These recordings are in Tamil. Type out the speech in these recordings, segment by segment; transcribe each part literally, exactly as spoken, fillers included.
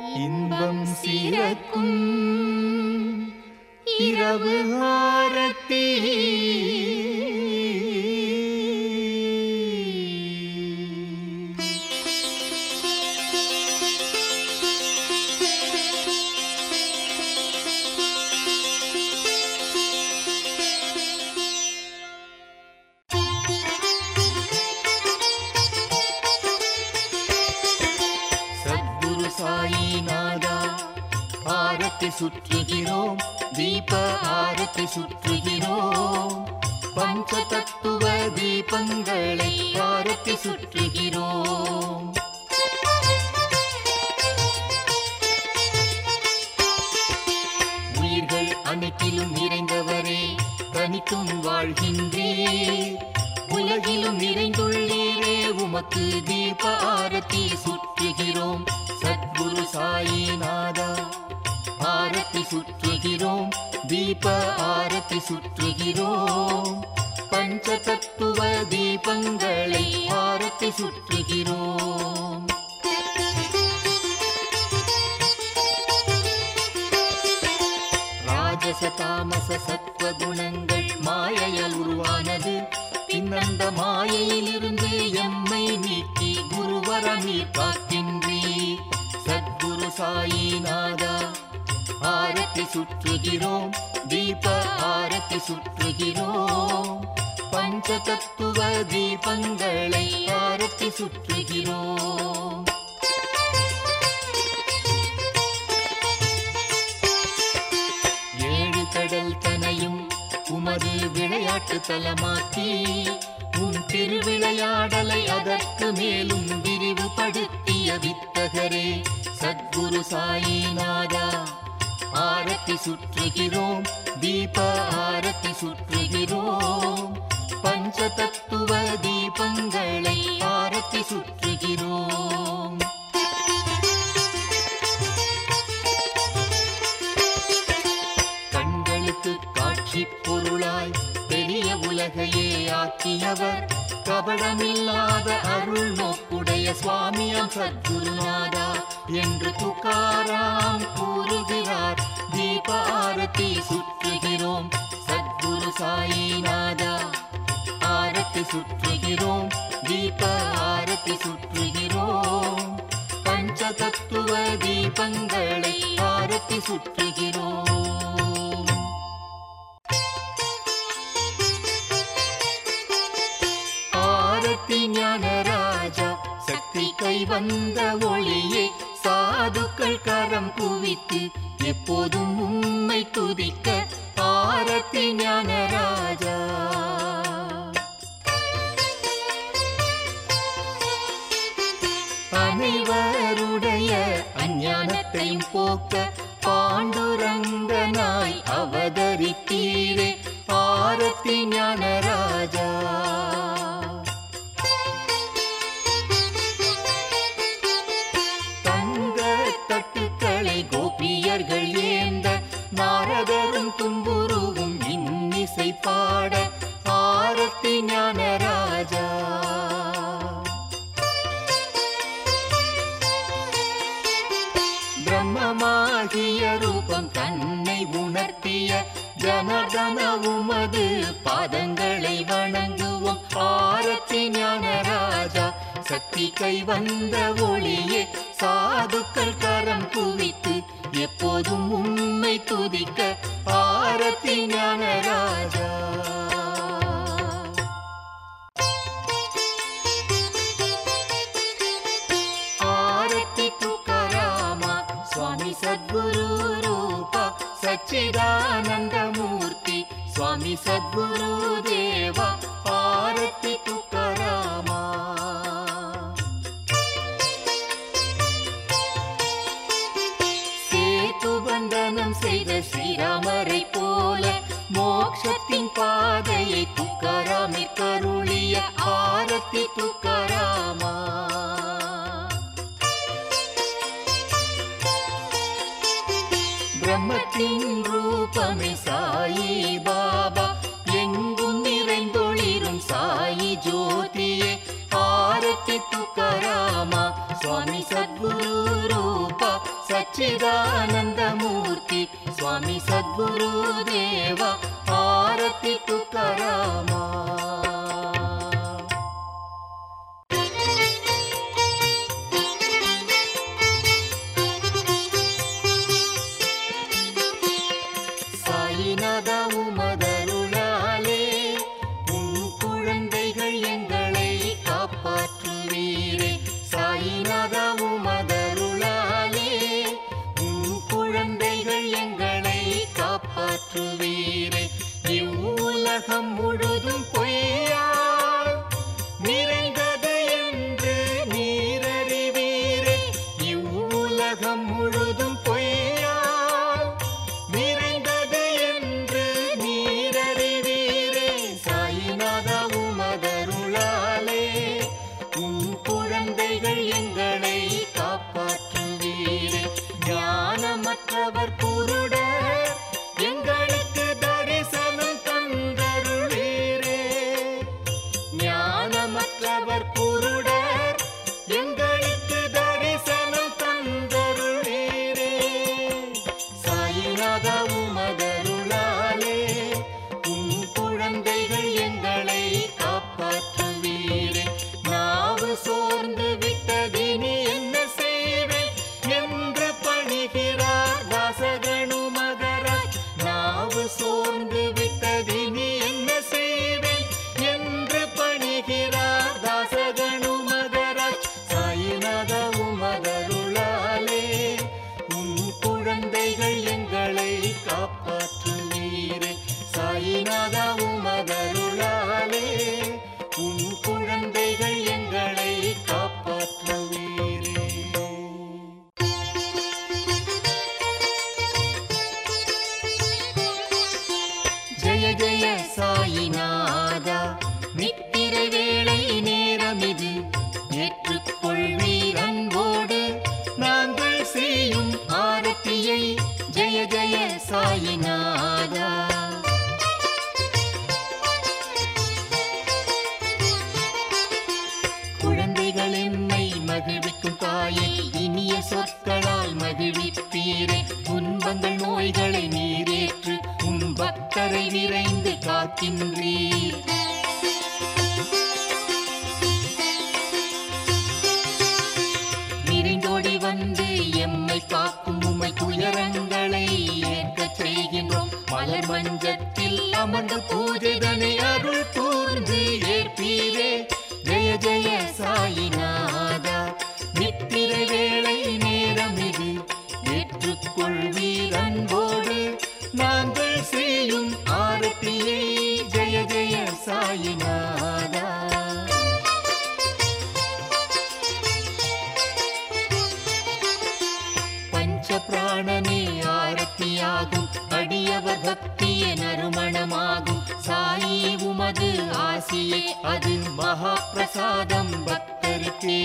இன்பம் சிறக்கும் இரவு ஆரத்தி சுற்றுகிறோம் தீப ஆரத்தி சுற்றுகிறோம் பஞ்ச தத்துவ தீபங்களை ஆரத்தி சுற்றுகிறோம். உயிர்கள் அனைத்திலும் நிறைந்தவரே தனித்தும் வாழ்கின்றீர், உலகிலும் நிறைந்துள்ளீரே உமக்கு தீப ஆரத்தி சுற்றுகிறோம். சத்குரு சாயிநாதா ஆரத்தி சுற்றுகிறோம் தீப ஆரத்தி சுற்றுகிறோம் பஞ்ச தத்துவ தீபங்களை ஆரத்தி சுற்றுகிறோம். ராஜச தாமச சத்வ குணங்கள் மாயையால் உருவானது, பின்னந்த மாயையிலிருந்து எம்மை நீக்கி குருவர நீர் காக்கின்றீர். சத்குரு சாயிநாதா ஆரத்தி சுற்றுகிறோம் தீப ஆரத்தி சுற்றுகிறோம் பஞ்ச தத்துவ தீபங்களை ஆரத்தி சுற்றுகிறோம். ஏழு கடல் தனையும் உமது விளையாட்டு தலமாக்கி உன் திருவிளையாடலை அதற்கு மேலும் விரிவுபடுத்திய வித்தகரே சத்குரு சாயிநாதா ஆரத்தி சுற்றுகிறோம் தீப ஆரத்தி சுற்றுகிறோம் பஞ்ச தத்துவ தீபங்களை ஆரத்தி சுற்றுகிறோம். கண்களுக்கு காட்சி பொருளாய் பெரிய உலகையே ஆக்கியவர் கபடமில்லாத அருள் நோக்குடைய சுவாமியம் சத்குருநாதா என்று துகாராம் கூறுகிறார். தீப ஆரத்தி சுற்றுகிறோம் சத்குரு சாயிநாதா ஆரத்தி சுற்றுகிறோம் தீப ஆரத்தி சுற்றுகிறோம் பஞ்ச தத்துவ தீபங்களை ஆரத்தி சுற்றுகிறோம். ஆரத்தி ஞானராஜா சக்தி கை வந்த ஒளியே சாதுக்கள் கரம் குவித்து எப்போதும் உம்மை துதிக்க ஆரத்தி ஞானராஜா. அனைவருடைய அஞ்ஞானத்தையும் போக்க பாண்டுரங்கனாய் அவதரித்தீரே ஆரத்தி ஞானராஜா. கோபியர்கள் ஏந்த நாரதரும் தும்புருவும் இன்னிசை பாட ஆரத்தி ஞானராஜா. பிரம்மமாகிய ரூபம் தன்னை உணர்த்திய ஜனதன உமது பாதங்களை வணங்குவோம் ஆரத்தி ஞானராஜா. சக்தி கை வந்த ஒளியே சாதுக்கள் கரம் குவித்து எப்போதும் உம்மை துதிக்க ஆரத்தி ஞானராஜா. ஆரத்தி துகாராமா சுவாமி சத்குரு ரூபா சச்சிதானந்த மூர்த்தி சுவாமி சத்குரு தேவா ஆரத்தி துகாராமா. சேதுபந்தனம் செய்த ஸ்ரீராமரை போல மோட்சத்தின் பாதையை துக்காராமை கருளிய ஆரத்தி துக்காராமா. பிரம்மத்தின் ரூபமே சாயி பாபா எங்கும் நிறைந்தொளிரும் சாயி ஜோதியே ஆரத்தி துக்காராமா. சுவாமி சத்குரு ரூபா सद्गुरुदेवा आरती तुकारामा। சாயிநாதா உமதருளாலே உன் குழந்தைகள் எங்களை காப்பாற்றுவீரே. சாயிநாதா உமதருளாலே உன் குழந்தைகள் எங்களை காப்பாற்றுவீரே. இவ்வுலகம் முழுதும் பொய்யால் நிறைந்தது என்று நீரறிவீரே. இவ்வுலகம் முழுதும் பொய்யால் நிறைந்தது என்று நீரறிவீரே. சாயிநாதா உமதருளாலே உன் குழந்தைகள் எங்களை காப்பாற்றுவீரே. ஞானமற்றவர் குருடர் எங்களுக்கு தரிசனம் தந்தருளீரே. ஞானமற்றவர் குருடர் எங்களுக்கு தரிசனம் தந்தருளீரே. சாயிநாதா உமதருளாலே உன் குழந்தைகள் எங்களை காப்பாற்றுவீரே. நாவு சோர்ந்து விட்டதினி என்ன செய்வேன் என்று பணிகிறார் தாசகனு மகராஜ். நாவு சோர்ந்து விட்டதினி என்ன செய்வேன் என்று பணிகிறார் தாசகனு மகராஜ். சாயிநாதா உமதருளாலே உன் குழந்தைகள் எங்களை காப்பாற்றுவீரே. சாயிநாதா உமதருளாலே உன் குழந்தைகள் எங்களை காப்பாற்றுவீரே. ஜெய ஜெய சாயிநாதா நித்திரை வேளை நேரமிது ஏற்றுக்கொள்வீர் அன்போடு நாங்கள் செய்யும் ஆரத்தியை. ஜெய ஜெய சாயிநாதா. குழந்தைகள் என்னை மகிழ்விக்கும் தாயே இனிய சொற்களால் மகிழ்விப்பீரே. துன்பங்கள் நோய்களை நீரேற்று உம் பக்தரை விரைந்து காக்கின்றீர். விரைந்தோடி வந்து எம்மை காக்கும் உம்மை துயரங்களை ஏற்கச் செய்கின்றோம். மலர் மஞ்சத்தில் அமர்ந்து பூஜைதனை அருள் கூர்ந்து ஏற்பீரே. ஜெய ஜெய சாயிநாதா நித்திரை வேளை நேரமிது ஏற்றுக்கொள்வீர் அன்போடு நாங்கள் செய்யும் ஆரத்தியை. ஜெய ஜெய சாயிநாதா. பஞ்ச பிராணனே ஆரத்தியாகும் அடியவர் பக்திய நறுமணமாகும். சாயி உமது ஆசியே அது மகா பிரசாதம் பக்தருக்கே.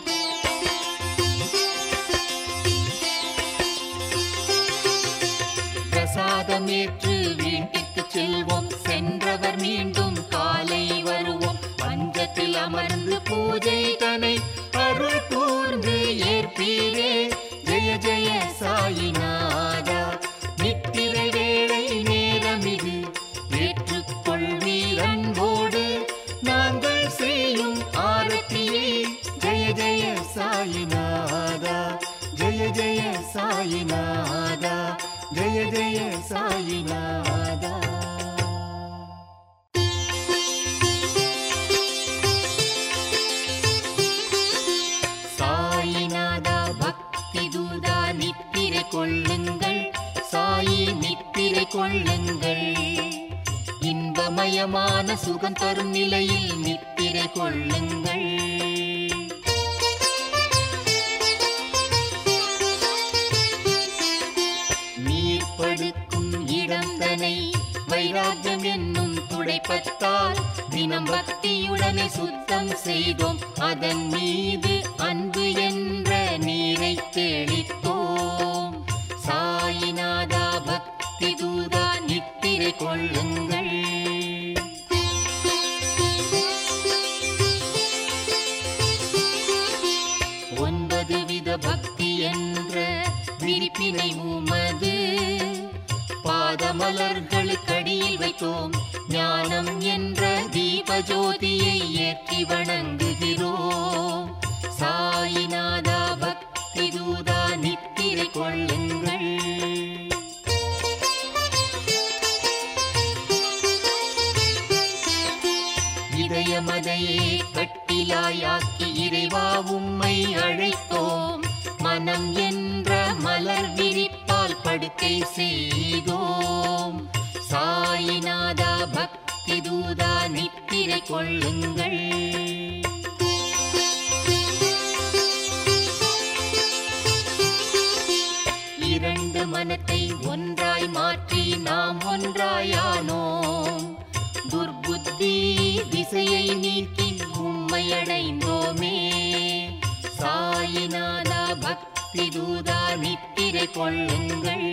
பிரசாதமேற்று வீட்டுக்கு செல்வோம். சென்றவர் மீண்டும் காலை வருவோம். பஞ்சத்தில் அமர்ந்து பூஜை தனை அருள் கூர்ந்து ஏற்பீரே. ஜெய ஜெய சாயிநாதா நித்திரை வேளை நேரமிது ஏற்றுக்கொள்வீர் அன்போடு நாங்கள் செய்யும் ஆரத்தியை. ஜெய ஜெய சாயிநாதா. ஜெய ஜெய சாயிநாதா. ஜெய ஜெய சாயிநாதா. சாயிநாதா பக்தி தூதா நித்திரை கொள்ளுங்கள். சாயி நித்திரை கொள்ளுங்கள். இன்பமயமான சுகம் தரும் நிலையில் நித்திரை கொள்ளுங்கள். நீர் படுக்கும் இடம் தனை வைராக்கியம் என்னும் துடைப்பத்தால் தினம் பக்தியுடனே சுத்தம் செய்தோம். அதன் மீது அன்பு என்ற நீரை தெளித்தோம். சாயிநாதா பக்தி தூதா நித்திரை கொள்ளுங்கள். ஒன்பது வித பக்தி என்ற விரிப்பினை உமது பாத மலர்களுக்கடியில் வைத்தோம். ஞானம் என்ற தீப ஜோதியை ஏற்றி வணங்குகிறோம். சாயிநாதா பக்தி தூதா நித்திரை கொள்ளுங்கள். இதயமதையே கட்டிலாயாக்கி இறைவா உம்மை அழைத்தோம். மனம் என்ற மலர் விரிப்பால் படுக்கை செய்தோம். சாயிநாதா பக்தி தூதா நித்திரை கொள்ளுங்கள். இரண்டு மனத்தை ஒன்றாய் மாற்றி நாம் ஒன்றாயானோம். துர்புத்தி திசையை நீக்கி உம்மை அடைந்தோமே. சாயிநாதா பக்தி தூதா நித்திரை கொள்ளுங்கள்.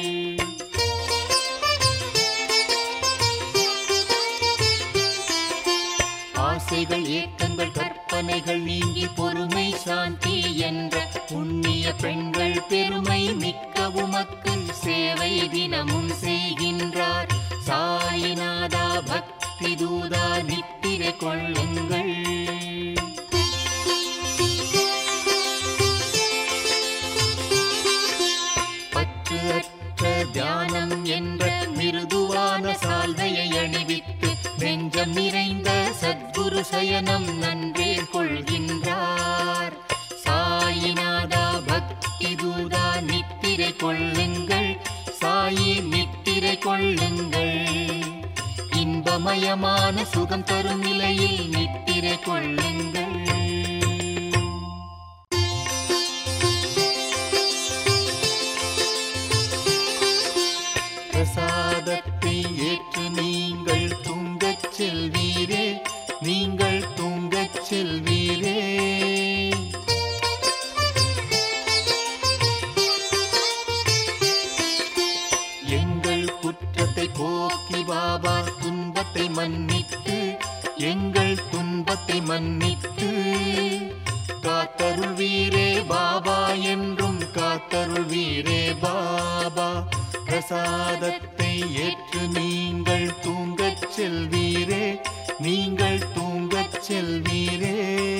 ஆசைகள் ஏக்கங்கள் கற்பனைகள் நீங்கி பொறுமை சாந்தி என்ற புண்ணிய பெண்கள் பெருமை மிக்க உமக்கு சேவை தினமும் செய்கின்றார். சாயிநாதா பக்தி தூதா நித்திரை கொள்ளுங்கள். பற்று அற்ற தியானம் என்ற மிருதுவான சால்வையை அணிவித்து நெஞ்சம் நிறைந்த சத்குரு சயனம் நன்றே கொள்கின்றார். சாயிநாதா பக்தி தூதா நித்திரை கொள்ளுங்கள். சாயி நித்திரை கொள்ளுங்கள். இன்பமயமான சுகம் தரும் நிலையில் நித்திரை கொள்ளுங்கள். பிரசாதத்தை ஏற்று நீங்கள் தூங்கச் செல்வீரே. நீங்கள் தூங்கச் செல்வீரே. எங்கள் குற்றத்தை போக்கி பாபா துன்பத்தை மன்னித்து எங்கள் துன்பத்தை மன்னித்து காத்தருள்வீரே பாபா என்றும் காத்தருள்வீரே பாபா. பிரசாதத்தை ஏற்று நீங்கள் தூங்கச் செல்வீரே. நீங்கள் தூங்கச் செல்வீரே.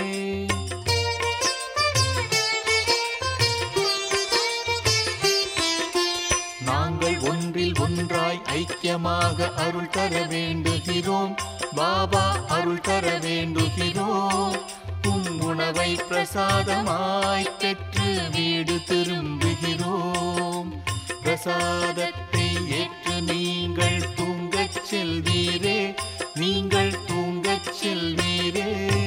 நாங்கள் ஒன்றில் ஒன்றாய் ஐக்கியமாக அருள் தர வேண்டுகிறோம். பாபா அருள் தர வேண்டுகிறோம். உம் உணவை பிரசாதமாய் பெற்று வீடு திரும்புகிறோம். பிரசாதத்தை ஏற்று நீங்கள் தூங்கச் செல்வீரே. நீங்கள் தூங்கச் செல்வீரே.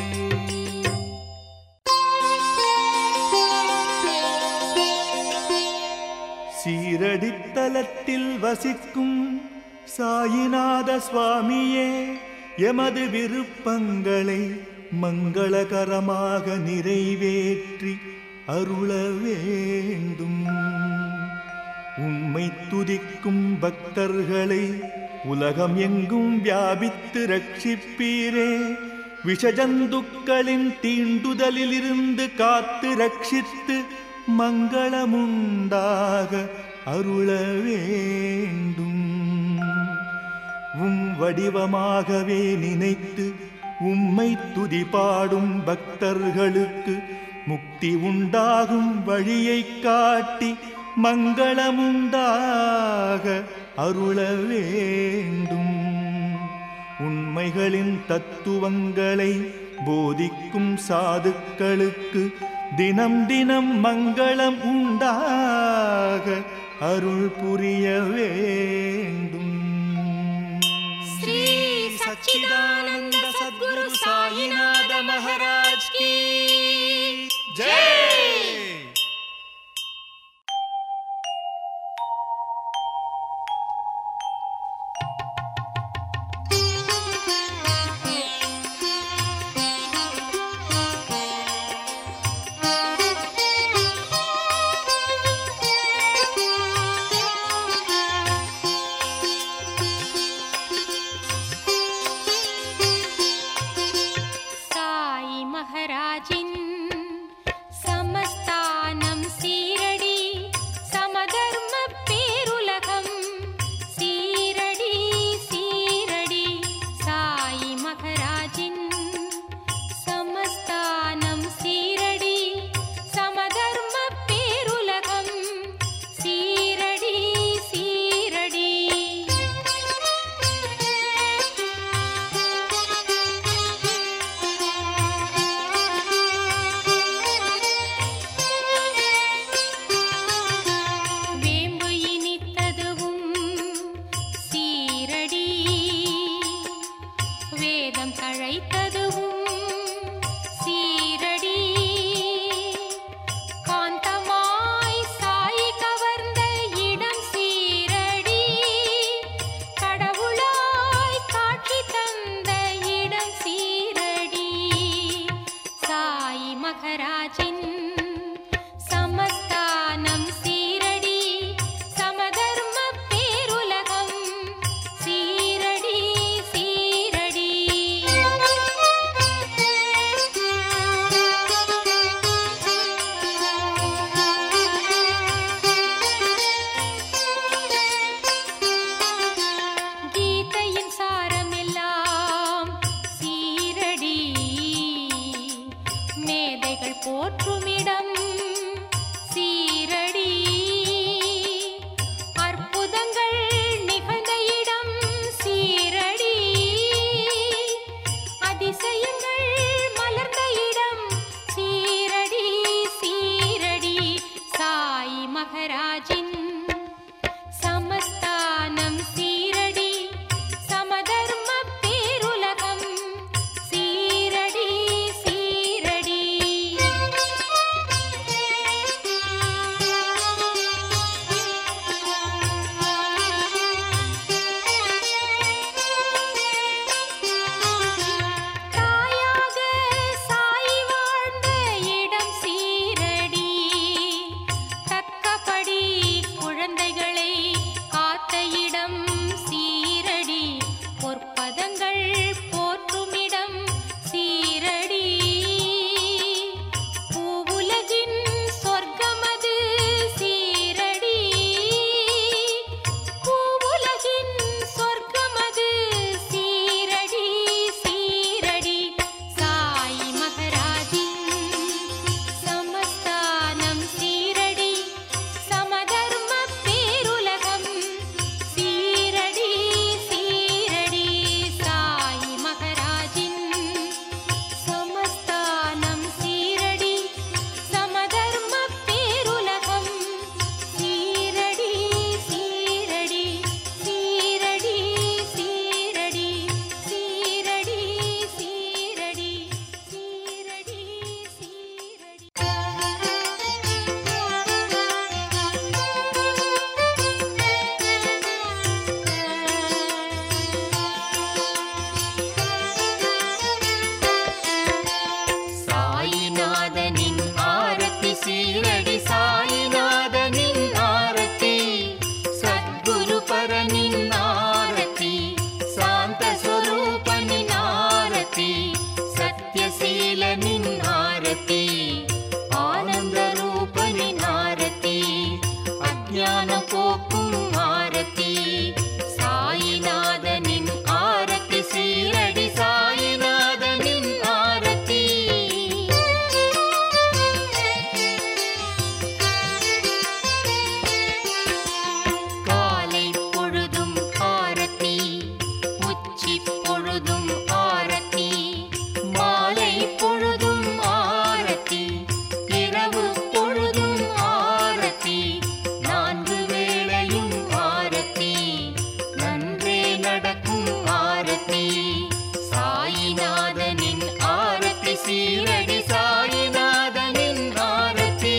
சீரடித்தலத்தில் வசிக்கும் சாயிநாத சுவாமியே, எமது விருப்பங்களை மங்களகரமாக நிறைவேற்றி அருள வேண்டும். உம்மை துதிக்கும் பக்தர்களை உலகம் எங்கும் வியாபித்து ரட்சிப்பீரே. விஷஜந்துக்களின் தீண்டுதலிலிருந்து காத்து ரட்சித்து மங்களமுண்டாக அருள வேண்டும். உம் வடிவமாகவே நினைத்து உம்மை துதி பாடும் பக்தர்களுக்கு முக்தி உண்டாகும் வழியை காட்டி மங்களமுண்டாக அருள வேண்டும். உண்மைகளின் தத்துவங்களை போதிக்கும் சாதுக்களுக்கு தினம் தினம் மங்களம் உண்டாக அருள் புரிய வேண்டும். ஸ்ரீ சச்சிதானந்த சத்குரு சாயிநாத மகாராஜ் கி ஜெய். மகாராஜின் போற்றுமிடம் சீரடி அற்புதங்கள் நிகழ்ந்த இடம் சீரடி அதிசயங்கள் மலர்ந்த இடம் சீரடி சீரடி சாய் மகராஜின் சமஸ்தானம் சீரடி சமதர்ம பேருலகம் சீரடி சீரடி தாயாக சாய் வாழ்ந்த இடம் சீரடி தக்கபடி குழந்தைகளை காத்த இடம் சீரடி பொற்பதங்கள் போற்றுமிடம் சீரடி பூவுலகின் சொர்க்கமது சீரடி பூவுலகின் சொர்க்கமது சீரடி சீரடி சாய் மகராஜின் சமஸ்தானம் சீரடி சமதர்ம பேருலகம் சீரடி சீரடி சாய் மகராஜின் சமஸ்தானம் சீரடி சமதர்ம பேருலகம் சீரடி சீரடி சீரடி சீரடி சீரடி சீரடி சீரடி சாயிநாதனின் ஆரத்தி சீரடி சாயிநாதனின் ஆரத்தி சத்குரு பரனின் ஆரத்தி சாந்த ஸ்வரூபனின் ஆரத்தி சத்யசீலனின் ஆரத்தி ஆனந்த ரூபனின் ஆரத்தி அஜ்ஞானம் போக்கும் ஆரத்தி சாயிநாதனின் ஆரத்தி சீரடி சாயிநாதனின் ஆரத்தி காலை பொழுதும் ஆரத்தி உச்சி பொழுதும் ஆரத்தி மாலை பொழுதும் ஆரத்தி இரவு பொழுதும் ஆரத்தி நான்கு வேளையும் ஆரத்தி நன்றே நடக்கும் ஆரத்தி சாயிநாதனின் ஆரத்தி சீரடி சாயிநாதனின் ஆரத்தி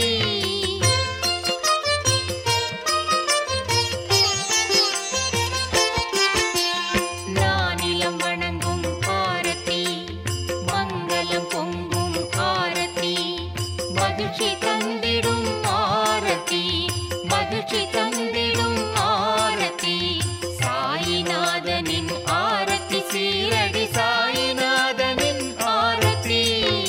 நானிலம் வணங்கும் ஆரத்தி மங்களம் பொங்கும் ஆரத்தி மகிழ்ச்சி தந்திடும் ஆரத்தி மகிழ்ச்சி தந்திடும் ஆரத்தி சாயிநாதனின் ஆரத்தி சீரடி சாயிநாதனின் ஆரத்தி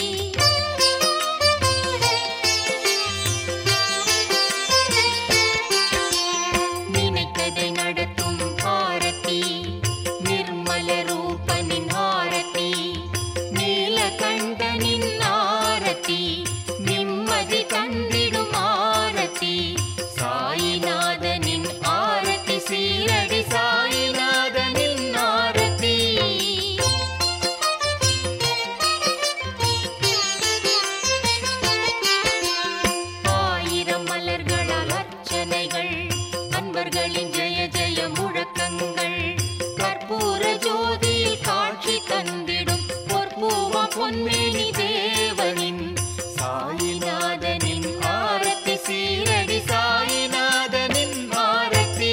நினைத்ததை நடத்தும் ஆரத்தி நிர்மல ரூபனின் ஆரத்தி நீலகண்டனின் ஆரத்தி நிம்மதி தந்திடும் ஆரத்தி சாயிநாதனின் ஆரத்தி சீரடி சாயிநாதனின் ஆரத்தி ஆயிரம் மலர்களால் அர்ச்சனைகள் அன்பர்களின் ஜெய ஜெய முழக்கங்கள் கற்பூர ஜோதியில் காட்சி தந்திடும் பொற்பூவா பொன்மேனி தேவனின் சாயிநாதனின் ஆரத்தி சீரடி சாயிநாதனின் ஆரத்தி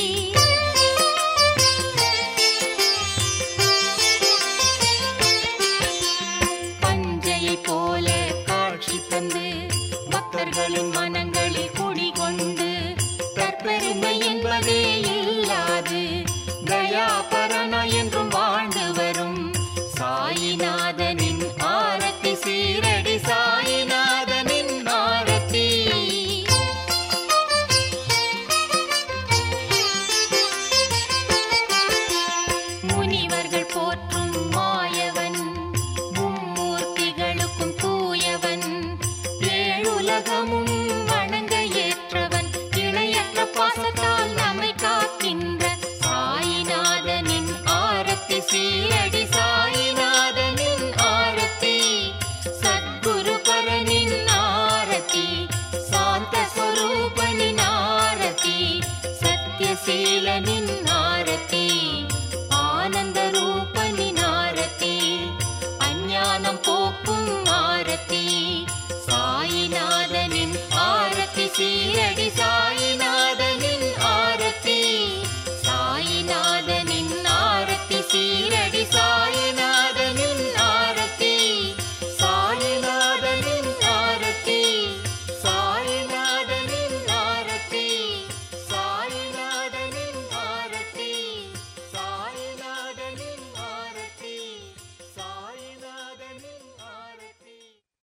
பஞ்சையை போல காட்சி தந்து பக்தர்களின் மனங்களில் குடிகொண்டு தற்பெருமை என்பதே இல்லாது தயாபரனா என்றும் வாழ்ந்து வரும் சாயிநாதனின் ஆரத்தி சீரடி சாயிநாதனின் ஆரத்தி முனிவர்கள் போற்றும் மாயவன் மும்மூர்த்திகளுக்கும் தூயவன் உலகமும்